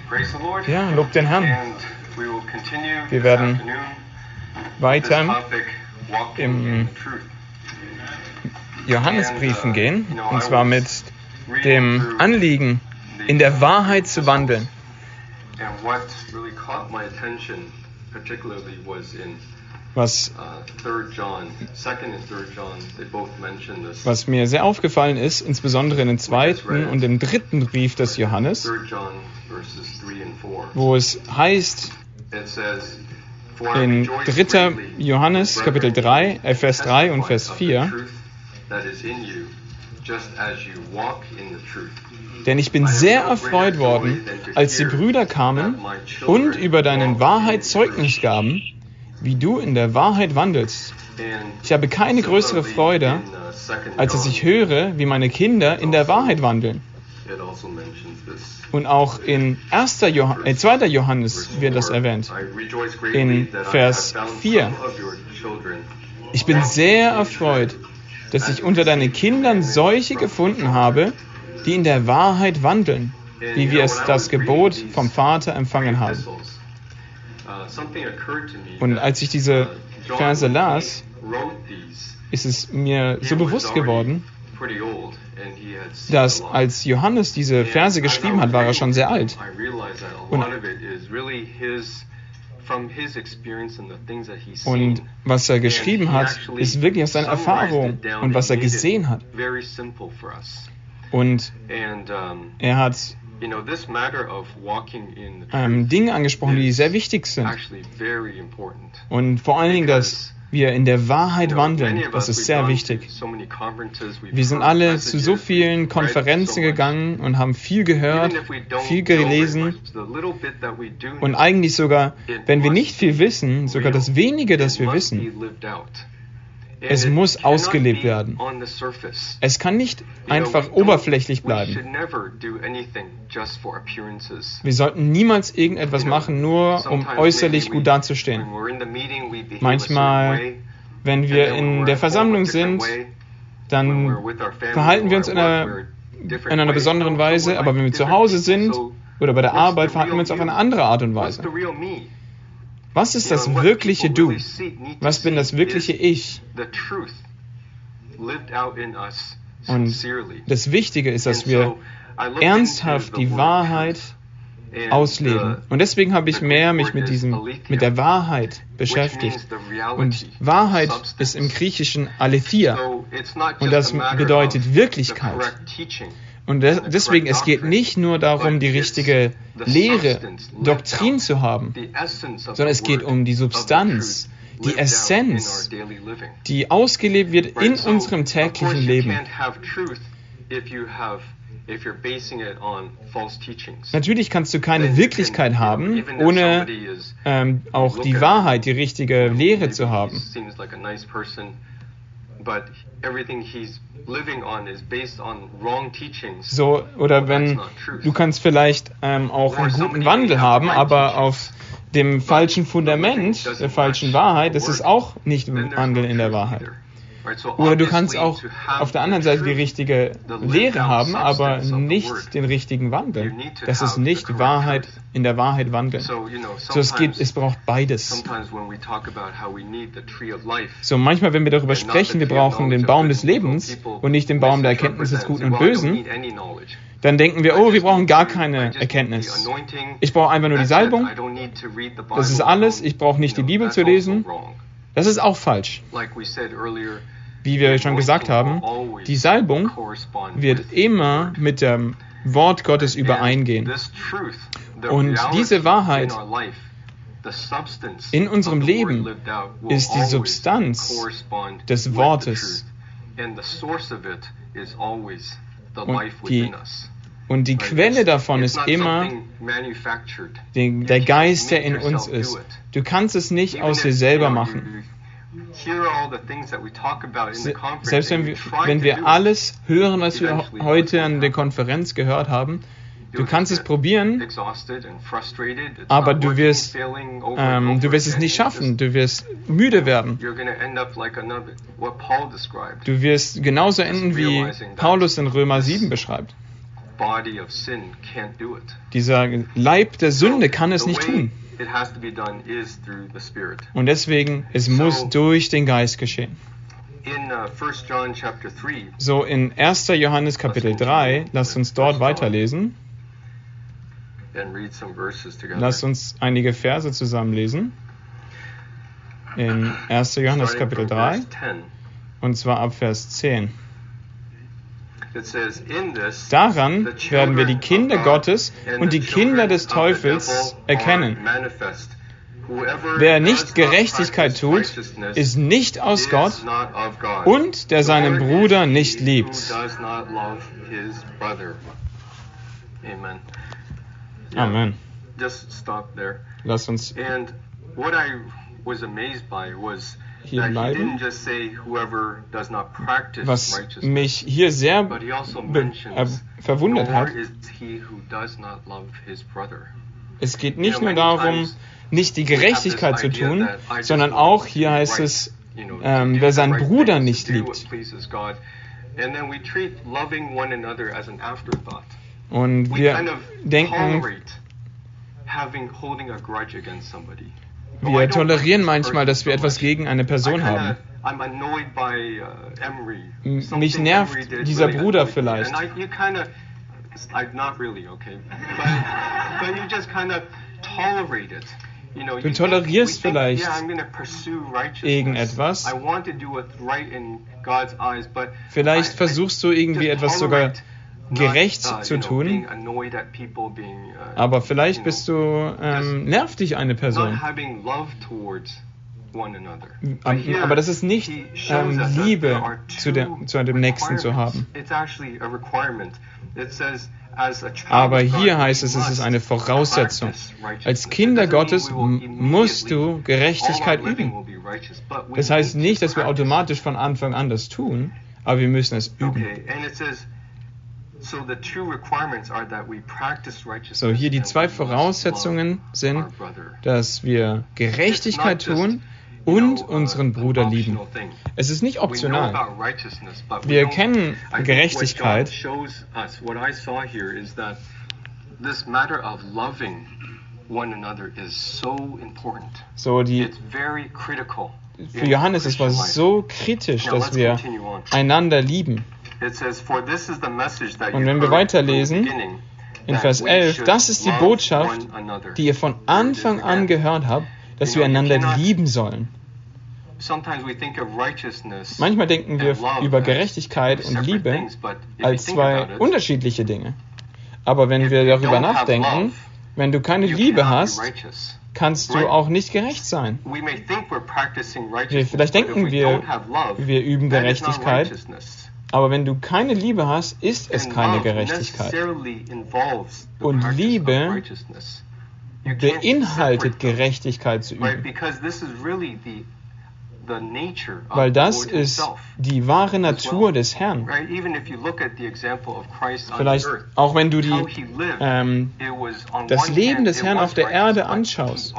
Ja, lob den Herrn. Wir werden weiter im Johannesbriefen gehen, und zwar mit dem Anliegen, in der Wahrheit zu wandeln. Was mir sehr aufgefallen ist, insbesondere in dem zweiten und dem dritten Brief des Johannes, wo es heißt, in 3. Johannes, Kapitel 3, Vers 3 und Vers 4, denn ich bin sehr erfreut worden, als die Brüder kamen und über deine Wahrheit Zeugnis gaben, wie du in der Wahrheit wandelst. Ich habe keine größere Freude, als dass ich höre, wie meine Kinder in der Wahrheit wandeln. Und auch in 2. Johannes wird das erwähnt, in Vers 4. Ich bin sehr erfreut, dass ich unter deinen Kindern solche gefunden habe, die in der Wahrheit wandeln, wie wir es das Gebot vom Vater empfangen haben. Und als ich diese Verse las, ist es mir so bewusst geworden, dass als Johannes diese Verse geschrieben hat, war er schon sehr alt. Und was er geschrieben hat, ist wirklich aus seiner Erfahrung und was er gesehen hat. Und er hat Dinge angesprochen, die sehr wichtig sind. Und vor allen Dingen, dass wir in der Wahrheit wandeln, das ist sehr wichtig. Wir sind alle zu so vielen Konferenzen gegangen und haben viel gehört, viel gelesen. Und eigentlich sogar, wenn wir nicht viel wissen, sogar das Wenige, das wir wissen, es muss ausgelebt werden. Es kann nicht einfach oberflächlich bleiben. Wir sollten niemals irgendetwas machen, nur um äußerlich gut dazustehen. Manchmal, wenn wir in der Versammlung sind, dann verhalten wir uns in einer besonderen Weise, aber wenn wir zu Hause sind oder bei der Arbeit, verhalten wir uns auf eine andere Art und Weise. Was ist das wirkliche Du? Was bin das wirkliche Ich? Und das Wichtige ist, dass wir ernsthaft die Wahrheit ausleben. Und deswegen habe ich mich mit der Wahrheit beschäftigt. Und Wahrheit ist im Griechischen Aletheia. Und das bedeutet Wirklichkeit. Und deswegen, es geht nicht nur darum, die richtige Lehre, Doktrin zu haben, sondern es geht um die Substanz, die Essenz, die ausgelebt wird in unserem täglichen Leben. Natürlich kannst du keine Wirklichkeit haben, ohne auch die Wahrheit, die richtige Lehre zu haben. So, oder wenn du kannst vielleicht auch einen guten Wandel haben, aber auf dem falschen Fundament, der falschen Wahrheit, das ist auch nicht Wandel in der Wahrheit. Oder du kannst auch auf der anderen Seite die richtige Lehre haben, aber nicht den richtigen Wandel. Das ist nicht Wahrheit, in der Wahrheit wandeln. So, es braucht beides. So, manchmal, wenn wir darüber sprechen, wir brauchen den Baum des Lebens und nicht den Baum der Erkenntnis des Guten und Bösen, dann denken wir, wir brauchen gar keine Erkenntnis. Ich brauche einfach nur die Salbung. Das ist alles. Ich brauche nicht die Bibel zu lesen. Das ist auch falsch. Wie wir schon gesagt haben, die Salbung wird immer mit dem Wort Gottes übereingehen. Und diese Wahrheit in unserem Leben ist die Substanz des Wortes. Und die Quelle davon ist immer der Geist, der in uns ist. Du kannst es nicht aus dir selber machen. Selbst wenn wir alles hören, was wir heute an der Konferenz gehört haben, du kannst es probieren, aber du wirst es nicht schaffen. Du wirst müde werden. Du wirst genauso enden, wie Paulus in Römer 7 beschreibt. Dieser Leib der Sünde kann es nicht tun. Und deswegen, es muss durch den Geist geschehen. So in 1. Johannes Kapitel 3, lasst uns dort weiterlesen. Lasst uns einige Verse zusammenlesen. In 1. Johannes Kapitel 3, und zwar ab Vers 10. Daran werden wir die Kinder Gottes und die Kinder des Teufels erkennen. Wer nicht Gerechtigkeit tut, ist nicht aus Gott, und der seinen Bruder nicht liebt. Amen. Lass uns hier bleiben. Was mich hier sehr verwundert hat, es geht nicht nur darum, nicht die Gerechtigkeit zu tun, sondern auch, hier heißt es, wer seinen Bruder nicht liebt. Und wir denken, wir tolerieren manchmal, dass wir etwas gegen eine Person haben. Mich nervt dieser Bruder vielleicht. Du tolerierst vielleicht irgendetwas. Vielleicht versuchst du irgendwie etwas sogar gerecht zu tun, aber vielleicht nervt dich eine Person. Aber das ist nicht Liebe zu dem Nächsten zu haben. Aber hier heißt es ist eine Voraussetzung. Als Kinder Gottes musst du Gerechtigkeit üben. Das heißt nicht, dass wir automatisch von Anfang an das tun, aber wir müssen es üben. So, hier die zwei Voraussetzungen sind, dass wir Gerechtigkeit tun und unseren Bruder lieben. Es ist nicht optional. Wir kennen Gerechtigkeit. So, für Johannes es war so kritisch, dass wir einander lieben. Und wenn wir weiterlesen, in Vers 11, das ist die Botschaft, die ihr von Anfang an gehört habt, dass wir einander lieben sollen. Manchmal denken wir über Gerechtigkeit und Liebe als zwei unterschiedliche Dinge. Aber wenn wir darüber nachdenken, wenn du keine Liebe hast, kannst du auch nicht gerecht sein. Vielleicht denken wir üben Gerechtigkeit, aber wenn du keine Liebe hast, ist es keine Gerechtigkeit. Und Liebe beinhaltet Gerechtigkeit zu üben. Weil das ist die wahre Natur des Herrn. Vielleicht auch wenn du das Leben des Herrn auf der Erde anschaust.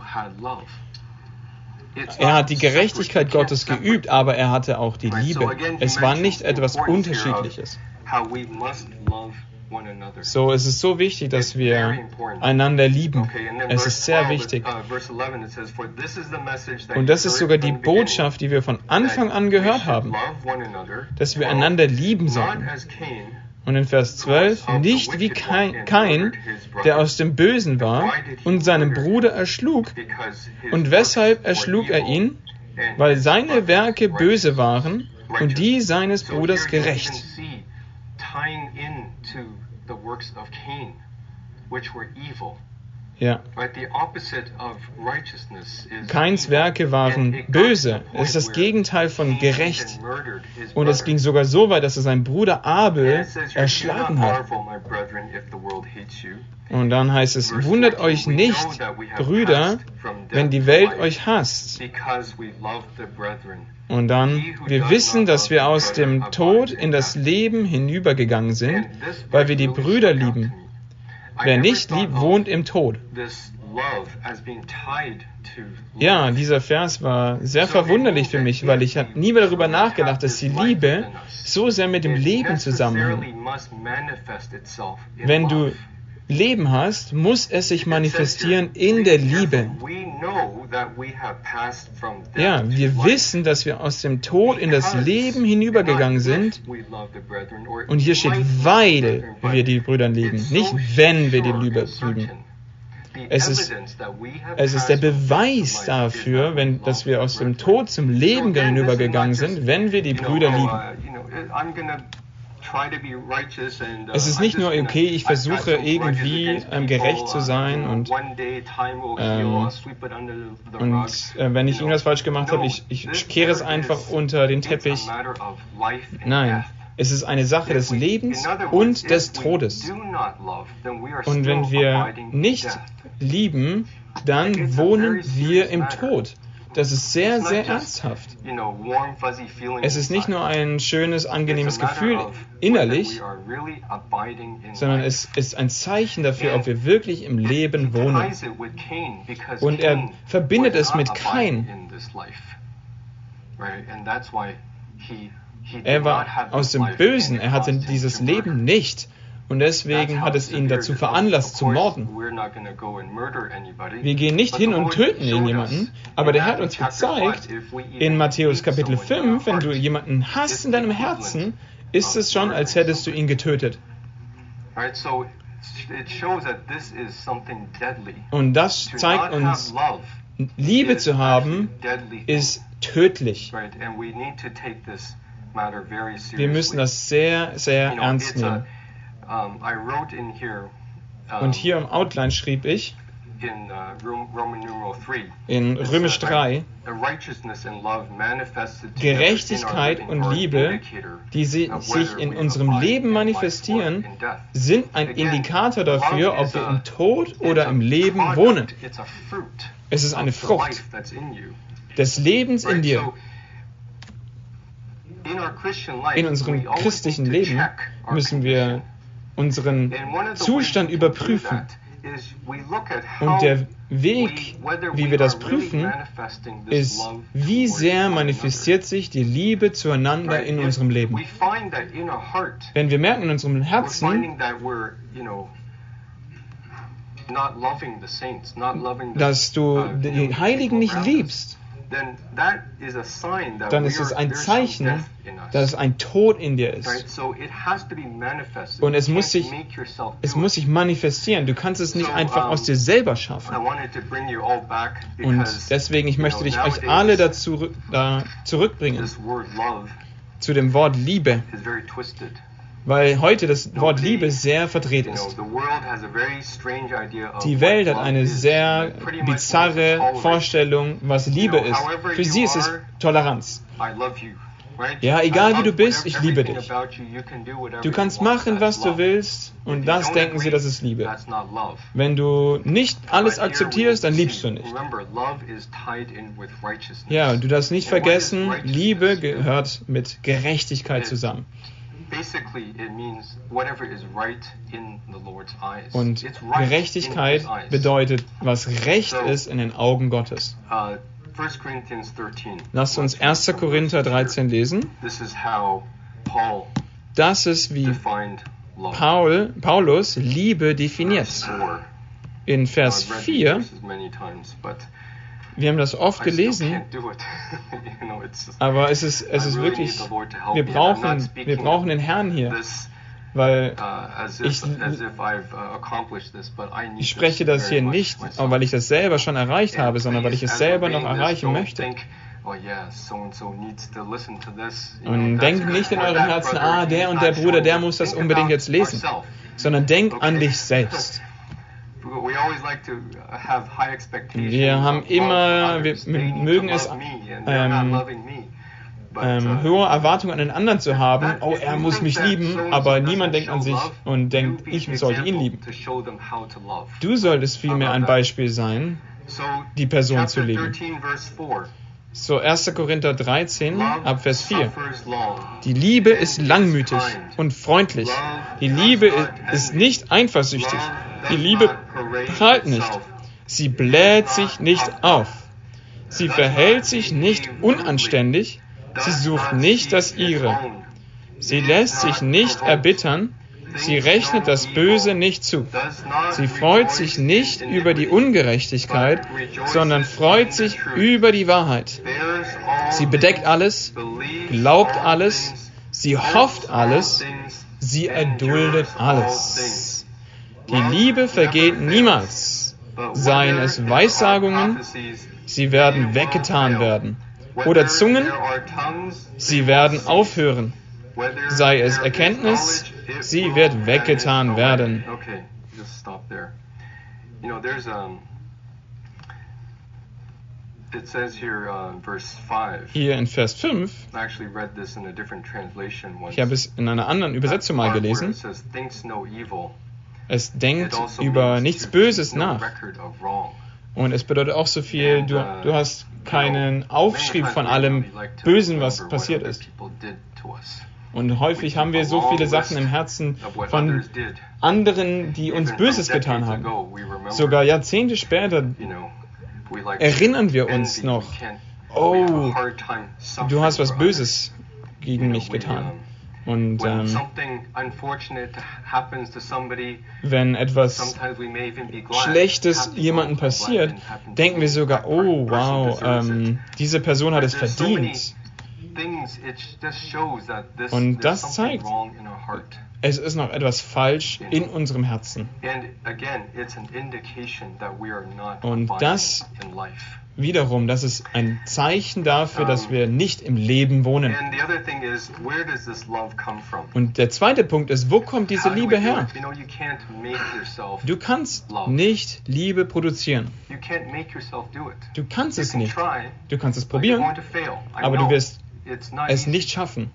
Er hat die Gerechtigkeit Gottes geübt, aber er hatte auch die Liebe. Es war nicht etwas Unterschiedliches. So, es ist so wichtig, dass wir einander lieben. Es ist sehr wichtig. Und das ist sogar die Botschaft, die wir von Anfang an gehört haben, dass wir einander lieben sollen. Und in Vers 12, nicht wie Kain, der aus dem Bösen war und seinen Bruder erschlug. Und weshalb erschlug er ihn? Weil seine Werke böse waren und die seines Bruders gerecht. Ja. Kains Werke waren böse. Es ist das Gegenteil von gerecht. Und es ging sogar so weit, dass er seinen Bruder Abel erschlagen hat. Und dann heißt es, wundert euch nicht, Brüder, wenn die Welt euch hasst. Und dann, wir wissen, dass wir aus dem Tod in das Leben hinübergegangen sind, weil wir die Brüder lieben. Wer nicht liebt, wohnt im Tod. Ja, dieser Vers war sehr verwunderlich für mich, weil ich habe nie mehr darüber nachgedacht, dass die Liebe so sehr mit dem Leben zusammenhängt. Wenn du Leben hast, muss es sich manifestieren in der Liebe. Ja, wir wissen, dass wir aus dem Tod in das Leben hinübergegangen sind. Und hier steht, weil wir die Brüder lieben, nicht wenn wir die Liebe lieben. Es ist der Beweis dafür, dass wir aus dem Tod zum Leben hinübergegangen sind, wenn wir die Brüder lieben. Es ist nicht nur, okay, ich versuche irgendwie gerecht zu sein und wenn ich irgendwas falsch gemacht habe, ich kehre es einfach unter den Teppich. Nein, es ist eine Sache des Lebens und des Todes. Und wenn wir nicht lieben, dann wohnen wir im Tod. Das ist sehr, sehr ernsthaft. Es ist nicht nur ein schönes, angenehmes Gefühl innerlich, sondern es ist ein Zeichen dafür, ob wir wirklich im Leben wohnen. Und er verbindet es mit Kain. Er war aus dem Bösen, er hatte dieses Leben nicht. Und deswegen hat es ihn dazu veranlasst, zu morden. Wir gehen nicht hin und töten irgendjemanden, aber der Herr hat uns gezeigt, in Matthäus Kapitel 5, wenn du jemanden hast in deinem Herzen, ist es schon, als hättest du ihn getötet. Und das zeigt uns, Liebe zu haben, ist tödlich. Wir müssen das sehr, sehr ernst nehmen. Und hier im Outline schrieb ich, in Römisch 3, Gerechtigkeit und Liebe, die sich in unserem Leben manifestieren, sind ein Indikator dafür, ob wir im Tod oder im Leben wohnen. Es ist eine Frucht des Lebens in dir. In unserem christlichen Leben müssen wir unseren Zustand überprüfen. Und der Weg, wie wir das prüfen, ist, wie sehr manifestiert sich die Liebe zueinander in unserem Leben. Wenn wir merken in unserem Herzen, dass du die Heiligen nicht liebst, dann ist es ein Zeichen, dass ein Tod in dir ist. Und es muss sich manifestieren. Du kannst es nicht einfach aus dir selber schaffen. Und deswegen, ich möchte euch alle da zurückbringen zu dem Wort Liebe. Weil heute das Wort Liebe sehr verdreht ist. Die Welt hat eine sehr bizarre Vorstellung, was Liebe ist. Für sie ist es Toleranz. Ja, egal wie du bist, ich liebe dich. Du kannst machen, was du willst, und das denken sie, das ist Liebe. Wenn du nicht alles akzeptierst, dann liebst du nicht. Ja, du darfst nicht vergessen, Liebe gehört mit Gerechtigkeit zusammen. Und Gerechtigkeit bedeutet, was recht ist in den Augen Gottes. Lasst uns 1. Korinther 13 lesen. Das ist, wie Paulus Liebe definiert. In Vers 4, wir haben das oft gelesen, aber es ist wirklich, wir brauchen den Herrn hier, weil ich spreche das hier nicht, weil ich das selber schon erreicht habe, sondern weil ich es selber noch erreichen möchte. Und denkt nicht in eurem Herzen, der und der Bruder, der muss das unbedingt jetzt lesen, sondern denkt an dich selbst. Wir mögen es, hohe Erwartungen an den anderen zu haben. Oh, er muss mich lieben, aber niemand denkt an sich und denkt, ich sollte ihn lieben. Du solltest vielmehr ein Beispiel sein, die Person zu lieben. So, 1. Korinther 13, ab Vers 4. Die Liebe ist langmütig und freundlich. Die Liebe ist nicht eifersüchtig. Die Liebe prahlt nicht. Sie bläht sich nicht auf. Sie verhält sich nicht unanständig. Sie sucht nicht das Ihre. Sie lässt sich nicht erbittern. Sie rechnet das Böse nicht zu. Sie freut sich nicht über die Ungerechtigkeit, sondern freut sich über die Wahrheit. Sie bedeckt alles, glaubt alles, sie hofft alles, sie erduldet alles. Die Liebe vergeht niemals. Seien es Weissagungen, sie werden weggetan werden. Oder Zungen, sie werden aufhören. Sei es Erkenntnis, sie wird weggetan werden. Hier in Vers 5, ich habe es in einer anderen Übersetzung mal gelesen, es denkt über nichts Böses nach. Und es bedeutet auch so viel, du hast keinen Aufschrieb von allem Bösen, was passiert ist. Und häufig haben wir so viele Sachen im Herzen von anderen, die uns Böses getan haben. Sogar Jahrzehnte später erinnern wir uns noch, oh, du hast was Böses gegen mich getan. Und wenn etwas Schlechtes jemandem passiert, denken wir sogar, oh wow, diese Person hat es verdient. Und das zeigt, es ist noch etwas falsch in unserem Herzen. Und das wiederum, das ist ein Zeichen dafür, dass wir nicht im Leben wohnen. Und der zweite Punkt ist, wo kommt diese Liebe her? Du kannst nicht Liebe produzieren. Du kannst es nicht. Du kannst es probieren, aber du wirst es nicht schaffen.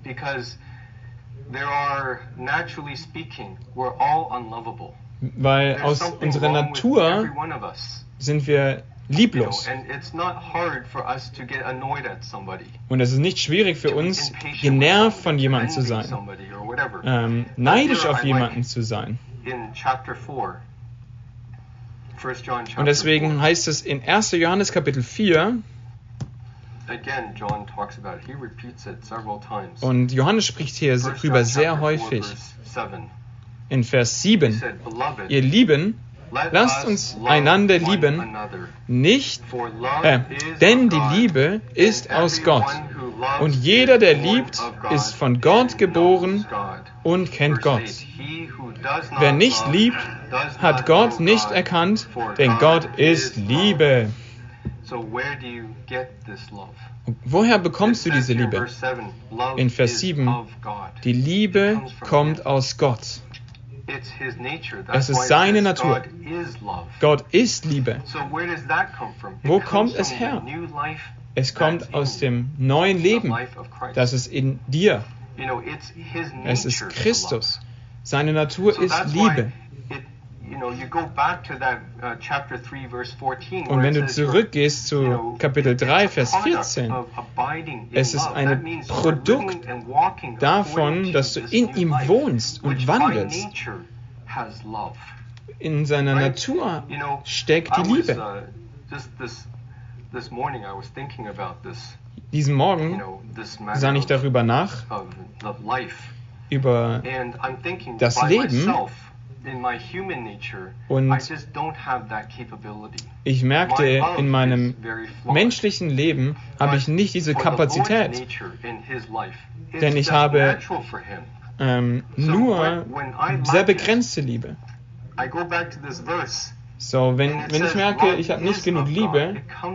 Weil aus unserer Natur sind wir lieblos. Und es ist nicht schwierig für uns, genervt von jemandem zu sein, neidisch auf jemanden zu sein. Und deswegen heißt es in 1. Johannes Kapitel 4, und Johannes spricht hier darüber sehr häufig, in Vers 7, ihr Lieben, lasst uns einander lieben, denn die Liebe ist aus Gott. Und jeder, der liebt, ist von Gott geboren und kennt Gott. Wer nicht liebt, hat Gott nicht erkannt, denn Gott ist Liebe. Woher bekommst du diese Liebe? In Vers 7, die Liebe kommt aus Gott. Es ist seine Natur. Gott ist Liebe. Wo kommt es her? Es kommt aus dem neuen Leben. Das ist in dir. Es ist Christus. Seine Natur ist Liebe. Und wenn du zurückgehst zu Kapitel 3, Vers 14, es ist ein Produkt davon, dass du in ihm wohnst und wandelst. In seiner Natur steckt die Liebe. Diesen Morgen sann ich darüber nach, über das Leben. Und ich merkte, in meinem menschlichen Leben habe ich nicht diese Kapazität, denn ich habe nur sehr begrenzte Liebe. So, wenn ich merke, ich habe nicht genug Liebe,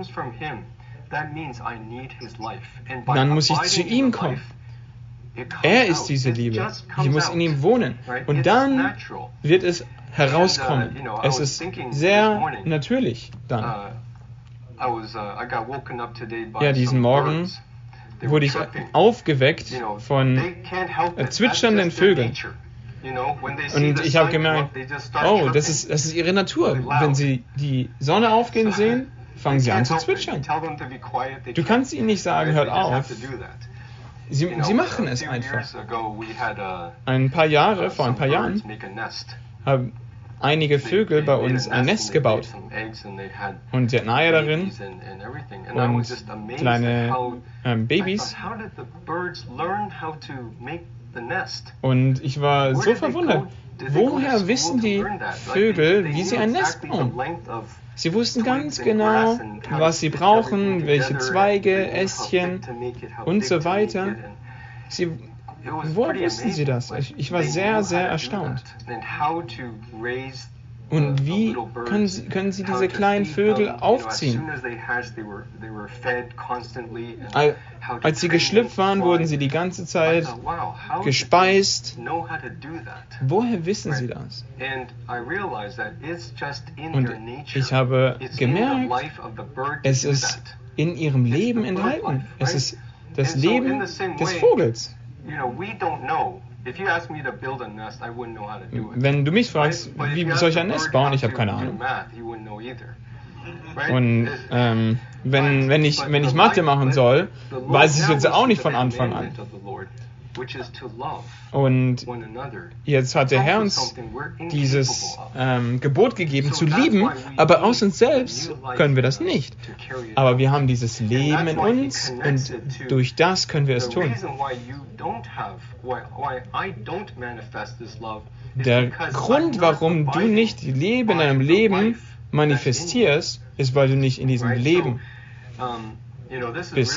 dann muss ich zu ihm kommen. Er ist diese Liebe. Ich muss in ihm wohnen. Und dann wird es herauskommen. Es ist sehr natürlich dann. Ja, diesen Morgen wurde ich aufgeweckt von zwitschernden Vögeln. Und ich habe gemerkt, oh, das ist ihre Natur. Wenn sie die Sonne aufgehen sehen, fangen sie an zu zwitschern. Du kannst ihnen nicht sagen, hört auf. Sie machen es einfach. Vor ein paar Jahren einige Vögel bei uns ein Nest gebaut. Und sie hatten Eier darin und kleine Babys. Und ich war so verwundert. Woher wissen die Vögel, wie sie ein Nest bauen? Sie wussten ganz genau, was sie brauchen, welche Zweige, Ästchen und so weiter. Woher wussten sie das? Ich war sehr, sehr erstaunt. Und wie können sie diese kleinen Vögel aufziehen? Als sie geschlüpft waren, wurden sie die ganze Zeit gespeist. Woher wissen sie das? Und ich habe gemerkt, es ist in ihrem Leben enthalten. Es ist das Leben des Vogels. Wenn du mich fragst, wie soll ich ein Nest bauen, ich habe keine Ahnung. Und wenn ich Mathe machen soll, weiß ich es jetzt auch nicht von Anfang an. Und jetzt hat der Herr uns dieses Gebot gegeben, zu lieben, aber aus uns selbst können wir das nicht. Aber wir haben dieses Leben in uns und durch das können wir es tun. Der Grund, warum du nicht die Liebe in deinem Leben manifestierst, ist, weil du nicht in diesem Leben bist.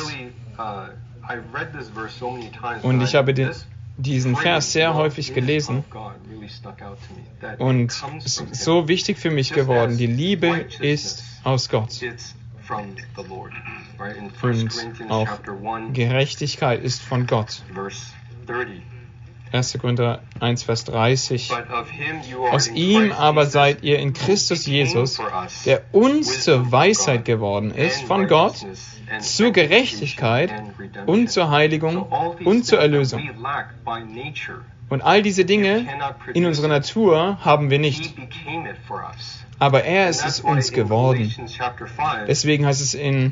Und ich habe diesen Vers sehr häufig gelesen und es ist so wichtig für mich geworden. Die Liebe ist aus Gott. Und auch Gerechtigkeit ist von Gott. 1. Korinther 1, Vers 30. Aus ihm aber seid ihr in Christus Jesus, der uns zur Weisheit geworden ist, von Gott, zur Gerechtigkeit und zur Heiligung und zur Erlösung. Und all diese Dinge in unserer Natur haben wir nicht. Aber er ist es uns geworden. Deswegen heißt es in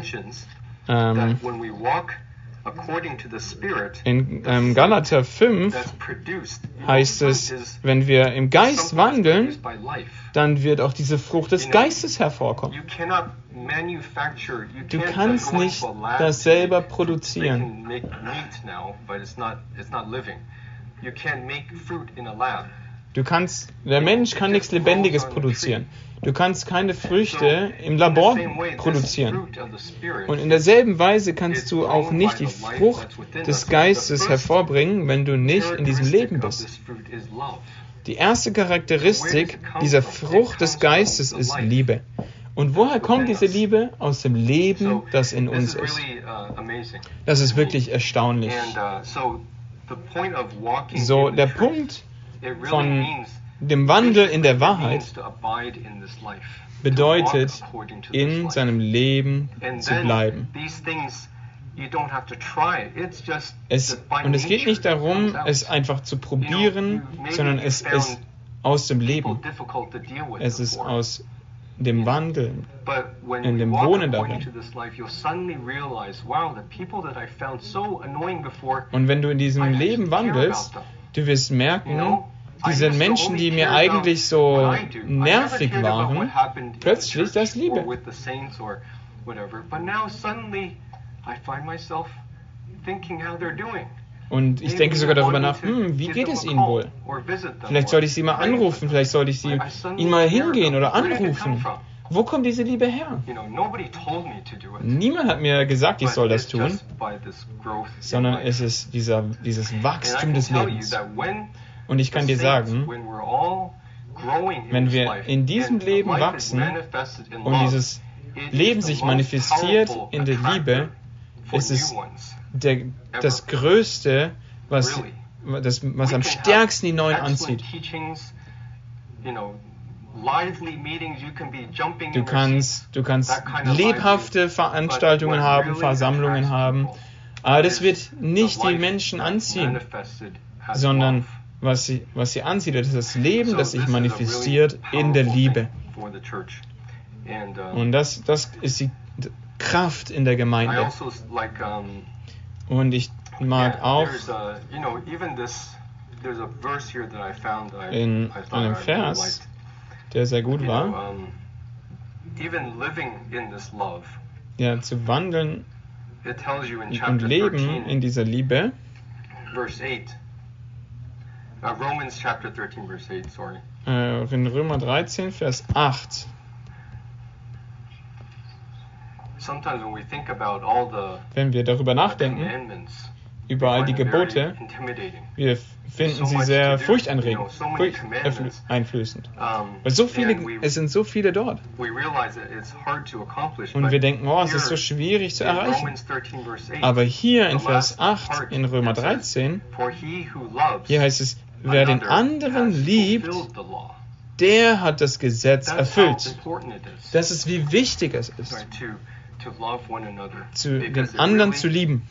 Galater 5 heißt es, wenn wir im Geist wandeln, dann wird auch diese Frucht des Geistes hervorkommen. Du kannst nicht das selber produzieren. Der Mensch kann nichts Lebendiges produzieren. Du kannst keine Früchte im Labor produzieren. Und in derselben Weise kannst du auch nicht die Frucht des Geistes hervorbringen, wenn du nicht in diesem Leben bist. Die erste Charakteristik dieser Frucht des Geistes ist Liebe. Und woher kommt diese Liebe? Aus dem Leben, das in uns ist. Das ist wirklich erstaunlich. So, der Punkt von dem Wandel in der Wahrheit bedeutet, in seinem Leben zu bleiben. Und es geht nicht darum, es einfach zu probieren, sondern es ist aus dem Leben. Es ist aus dem Wandeln, in dem Wohnen darin. Und wenn du in diesem Leben wandelst, du wirst merken, diese Menschen, die mir eigentlich so nervig waren, plötzlich das Liebe. Und ich denke sogar darüber nach, wie geht es ihnen wohl? Vielleicht sollte ich sie mal anrufen, vielleicht sollte ich ihnen mal hingehen oder anrufen. Wo kommt diese Liebe her? Niemand hat mir gesagt, ich soll das tun, sondern es ist dieses Wachstum des Lebens. Und ich kann dir sagen, wenn wir in diesem Leben wachsen und dieses Leben sich manifestiert in der Liebe, ist es das Größte, was am stärksten die Neuen anzieht. Du kannst lebhafte Veranstaltungen haben, Versammlungen haben, aber das wird nicht die Menschen anziehen, sondern was sie anzieht, ist das Leben, das sich manifestiert in der Liebe. Und das ist die Kraft in der Gemeinde. Und ich mag auch in einem Vers, der sehr gut war. Ja, zu wandeln und leben in dieser Liebe. In Römer 13, Vers 8. Wenn wir darüber nachdenken, über all die Gebote, wir finden sie sehr furchteinflößend. Weil es sind so viele dort. Und wir denken, es ist so schwierig zu erreichen. Aber hier in Vers 8 in Römer 13, hier heißt es, wer den anderen liebt, der hat das Gesetz erfüllt. Das ist, wie wichtig es ist, den anderen zu lieben.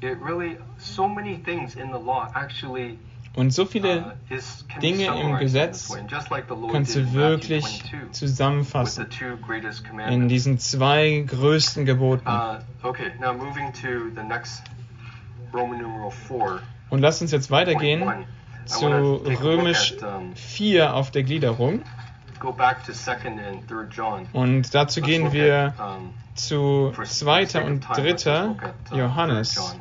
Und so viele Dinge im Gesetz kannst du wirklich zusammenfassen in diesen 2 größten Geboten. Und lass uns jetzt weitergehen zu Römisch 4 auf der Gliederung. Und dazu gehen wir zu 2. und 3. Johannes.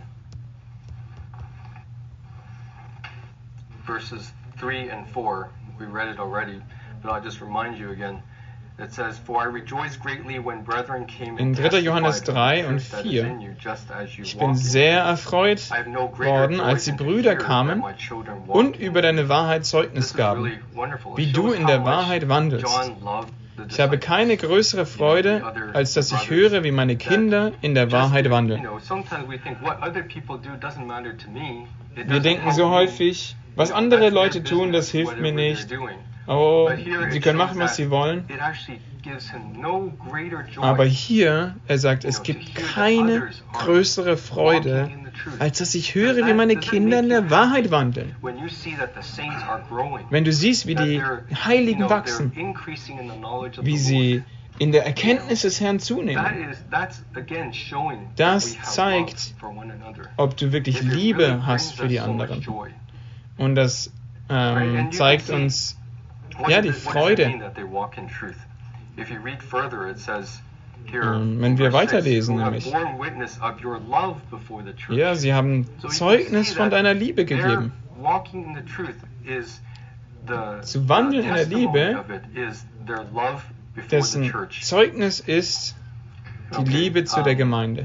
Verses 3 and 4, we read it already, but I'll just remind you again. It says, "For I rejoice greatly when brethren came in 3. Johannes 3 und 4. Ich bin sehr erfreut worden, als die Brüder kamen und über deine Wahrheit Zeugnis gaben, wie du in der Wahrheit wandelst. Ich habe keine größere Freude, als dass ich höre, wie meine Kinder in der Wahrheit wandeln." Wir denken so häufig, was andere Leute tun, das hilft mir nicht. Oh, sie können machen, was sie wollen. Aber hier, er sagt, es gibt keine größere Freude, als dass ich höre, wie meine Kinder in der Wahrheit wandeln. Wenn du siehst, wie die Heiligen wachsen, wie sie in der Erkenntnis des Herrn zunehmen, das zeigt, ob du wirklich Liebe hast für die anderen. Und das zeigt uns die Freude. Wenn wir weiterlesen, nämlich. Ja, sie haben Zeugnis von deiner Liebe gegeben. Zu wandeln in der Liebe, dessen Zeugnis ist die Liebe zu der Gemeinde.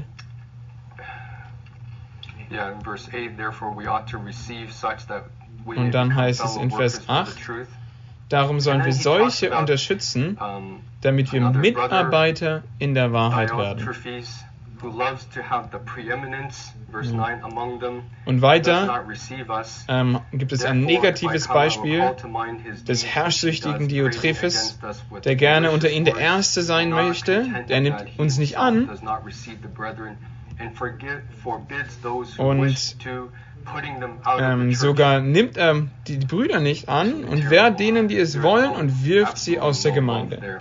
Und dann heißt es in Vers 8, darum sollen wir solche unterstützen, damit wir Mitarbeiter in der Wahrheit werden. Und weiter gibt es ein negatives Beispiel des herrschsüchtigen Diotrephes, der gerne unter ihnen der Erste sein möchte, der nimmt uns nicht an und sogar nimmt er die Brüder nicht an und wehrt denen, die es wollen, und wirft sie aus der Gemeinde.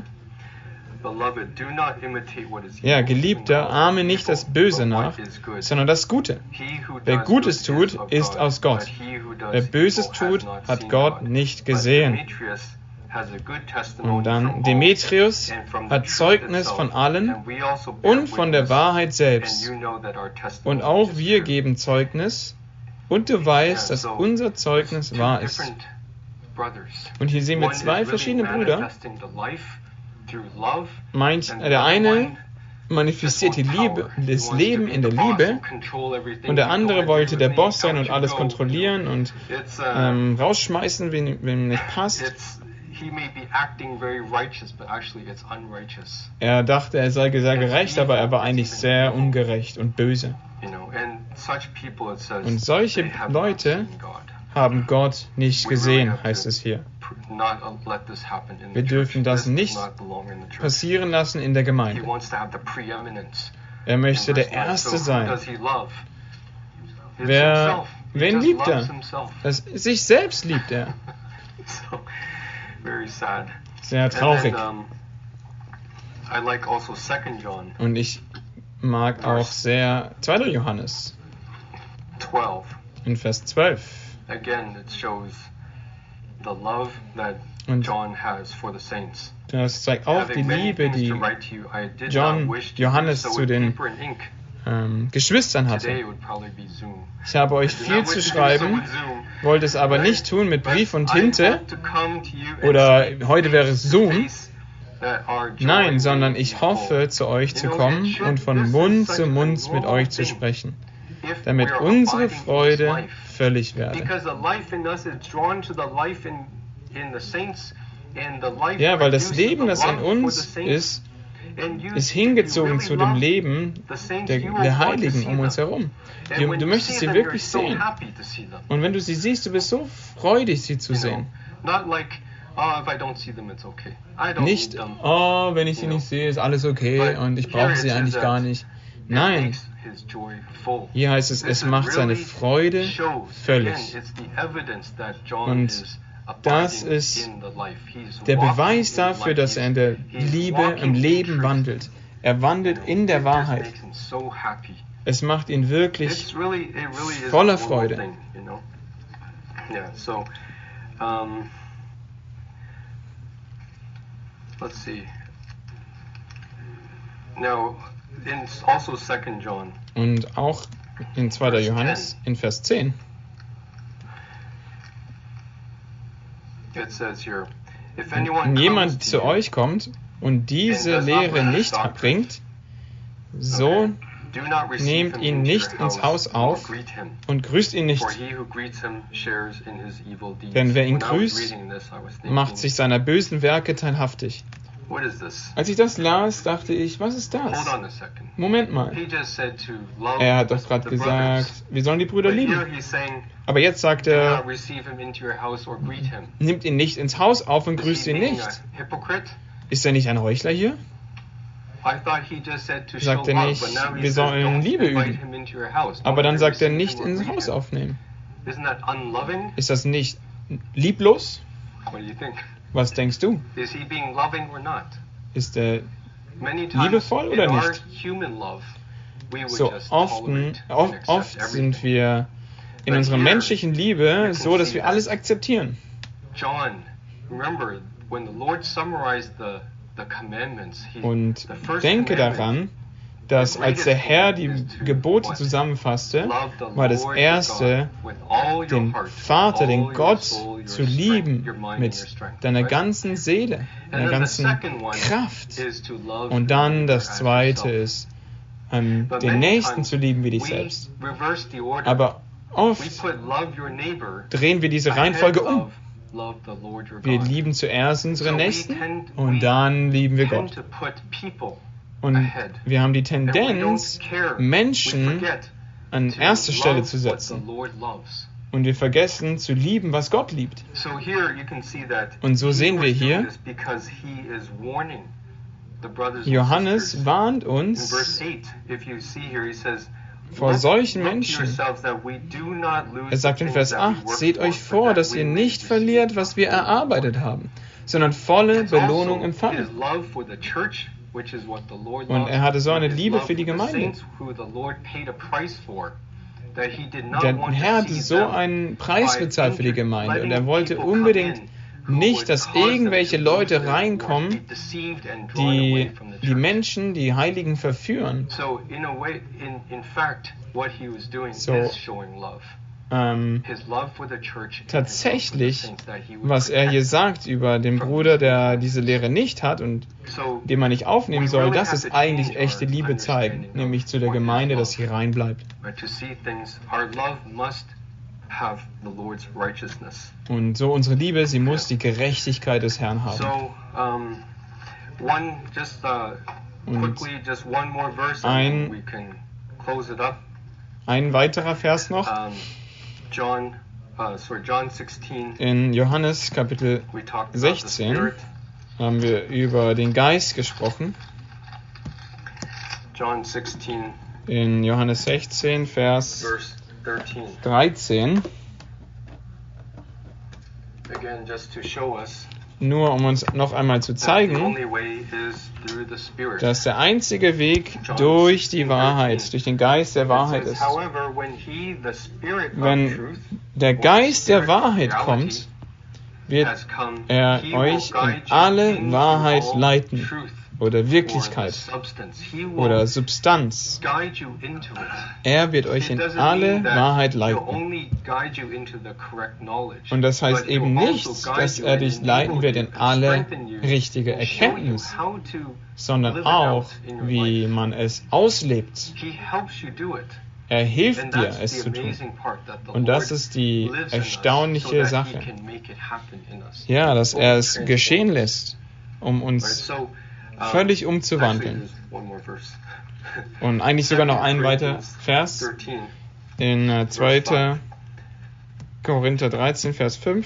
Ja, Geliebter, ahme nicht das Böse nach, sondern das Gute. Wer Gutes tut, ist aus Gott. Wer Böses tut, hat Gott nicht gesehen. Und dann, Demetrius hat Zeugnis von allen und von der Wahrheit selbst. Und auch wir geben Zeugnis, und du weißt, dass unser Zeugnis wahr ist. Und hier sehen wir 2 verschiedene Brüder. Der eine manifestiert die Liebe, das Leben in der Liebe, und der andere wollte der Boss sein und alles kontrollieren und rausschmeißen, wenn ihm nicht passt. Er dachte, er sei sehr gerecht, aber er war eigentlich sehr ungerecht und böse. Und solche Leute haben Gott nicht gesehen, heißt es hier. Wir dürfen das nicht passieren lassen in der Gemeinde. Er möchte der Erste sein. Wen liebt er? Sich selbst liebt er. Sehr traurig. Und ich mag auch sehr 2. Johannes in Vers 12. Und das zeigt auch die Liebe, die Johannes zu den Geschwistern hatte. Ich habe euch viel zu schreiben, wollte es aber nicht tun mit Brief und Tinte oder heute wäre es Zoom. Nein, sondern ich hoffe, zu euch zu kommen und von Mund zu Mund mit euch zu sprechen, damit unsere Freude völlig werde. Ja, weil das Leben, das in uns ist hingezogen zu dem Leben der Heiligen um uns herum. Du möchtest sie wirklich sehen. Und wenn du sie siehst, du bist so freudig, sie zu sehen. Nicht, wenn ich sie nicht sehe, ist alles okay und ich brauche sie eigentlich gar nicht. Nein, hier heißt es macht seine Freude völlig. Und das ist der Beweis dafür, dass er in der Liebe, im Leben wandelt. Er wandelt in der Wahrheit. Es macht ihn wirklich voller Freude. Let's see. Now, also 2 John. Und auch in 2. Johannes in Vers 10. It says here, wenn jemand zu euch kommt und diese Lehre nicht bringt, so nehmt ihn nicht ins Haus auf und grüßt ihn nicht. Denn wer ihn grüßt, macht sich seiner bösen Werke teilhaftig. Als ich das las, dachte ich, was ist das? Moment mal. Er hat doch gerade gesagt, wir sollen die Brüder lieben. Aber jetzt sagt er, nimmt ihn nicht ins Haus auf und grüßt ihn nicht. Ist er nicht ein Heuchler hier? Sagt er nicht, wir sollen Liebe üben. Aber dann sagt er nicht ins Haus aufnehmen. Ist das nicht lieblos? Was denkst du? Ist er liebevoll oder nicht? So oft sind wir in unserer menschlichen Liebe so, dass wir alles akzeptieren. Und denke daran, dass als der Herr die Gebote zusammenfasste, war das erste, den Vater, den Gott zu lieben mit deiner ganzen Seele, deiner ganzen Kraft. Und dann das zweite ist, den Nächsten zu lieben wie dich selbst. Aber oft drehen wir diese Reihenfolge um. Wir lieben zuerst unsere Nächsten und dann lieben wir Gott. Und wir haben die Tendenz, Menschen an erste Stelle zu setzen. Und wir vergessen zu lieben, was Gott liebt. Und so sehen wir hier, Johannes warnt uns vor solchen Menschen. Er sagt in Vers 8, seht euch vor, dass ihr nicht verliert, was wir erarbeitet haben, sondern volle Belohnung empfangen. Und er hatte so eine Liebe für die Gemeinde. Der Herr hatte so einen Preis bezahlt für die Gemeinde und er wollte unbedingt nicht, dass irgendwelche Leute reinkommen, die Menschen, die Heiligen verführen. Tatsächlich, was er hier sagt über den Bruder, der diese Lehre nicht hat und den man nicht aufnehmen soll, das ist eigentlich echte Liebe zeigen, nämlich zu der Gemeinde, dass sie rein bleibt. Und so unsere Liebe, sie muss die Gerechtigkeit des Herrn haben. Und ein weiterer Vers noch. In Johannes Kapitel 16 haben wir über den Geist gesprochen. In Johannes 16, Vers 13. Nur um uns noch einmal zu zeigen, dass der einzige Weg durch die Wahrheit, durch den Geist der Wahrheit ist. Wenn der Geist der Wahrheit kommt, wird er euch in alle Wahrheit leiten oder Wirklichkeit oder Substanz. Er wird euch in alle Wahrheit leiten. Und das heißt eben nicht, dass er dich leiten wird in alle richtige Erkenntnis, sondern auch, wie man es auslebt. Er hilft dir, es zu tun. Und das ist die erstaunliche Sache. Ja, dass er es geschehen lässt, um uns völlig umzuwandeln. Und eigentlich sogar noch ein weiterer Vers in 2. Korinther 13, Vers 5.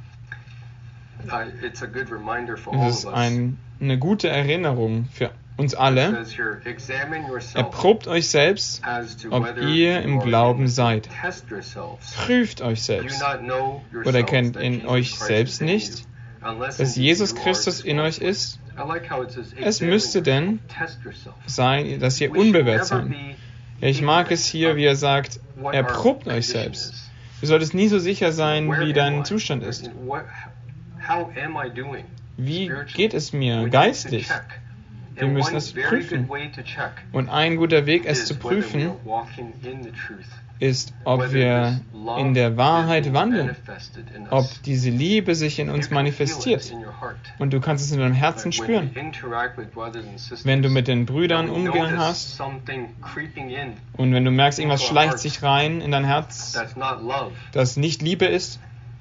Es ist eine gute Erinnerung für uns alle. Erprobt euch selbst, ob ihr im Glauben seid. Prüft euch selbst. Oder kennt in euch selbst nicht, dass Jesus Christus in euch ist? Es müsste denn sein, dass ihr unbewehrt seid. Ich mag es hier, wie er sagt, erprobt euch selbst. Du solltest nie so sicher sein, wie dein Zustand ist. Wie geht es mir geistlich? Wir müssen es prüfen. Und ein guter Weg, es zu prüfen, ist, ob wir in der Wahrheit wandeln, ob diese Liebe sich in uns manifestiert. Und du kannst es in deinem Herzen spüren. Wenn du mit den Brüdern umgehen hast und wenn du merkst, irgendwas schleicht sich rein in dein Herz, das nicht Liebe ist,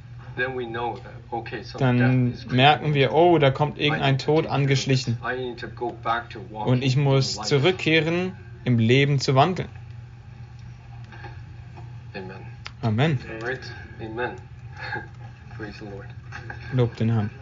dann merken wir, oh, da kommt irgendein Tod angeschlichen. Und ich muss zurückkehren, im Leben zu wandeln. Amen. Amen. Praise the Lord. Lob den Herrn.